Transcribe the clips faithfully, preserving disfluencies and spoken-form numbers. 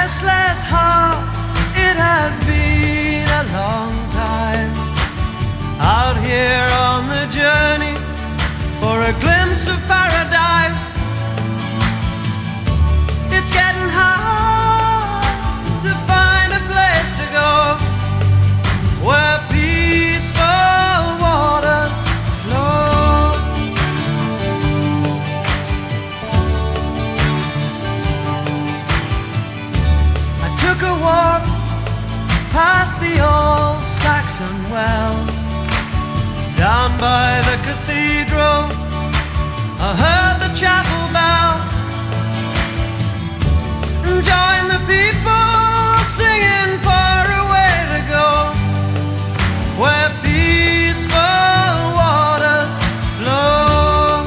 restless hearts. It has been a long time out here on the journey for a glimpse of paradise. It's getting hard to find a place to go where peaceful waters flow. I took a walk past the old Saxon well, down by the cathedral I heard the chapel bell, and joined the people singing far away to go where peaceful waters flow.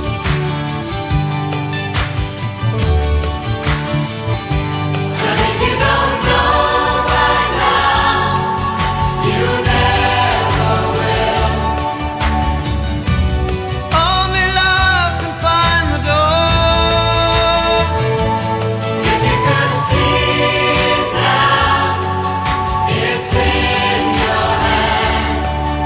But if you don't know by now, you never will. Only love can find the door. If you could see it now, it's in your hand.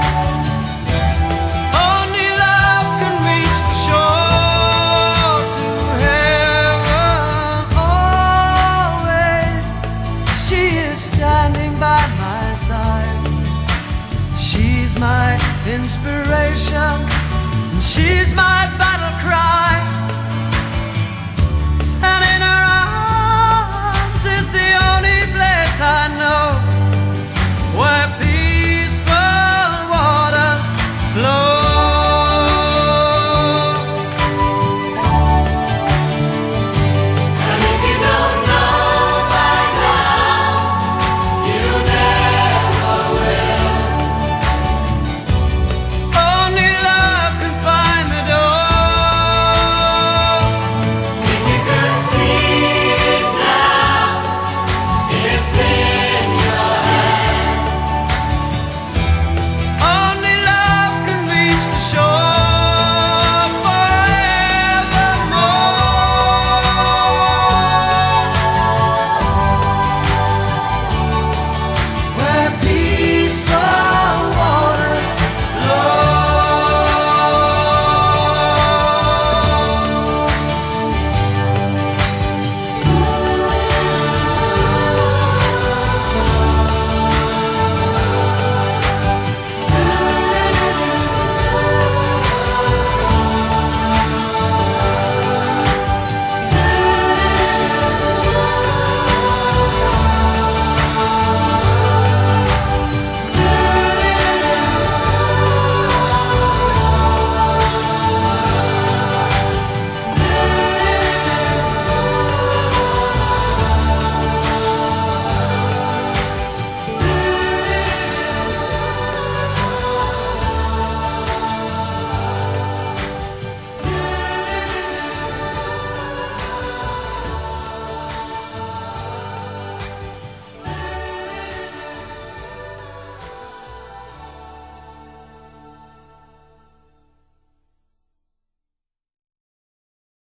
Only love can reach the shore to heaven. Always she is standing by my side. She's my inspiration, and she's my battle cry.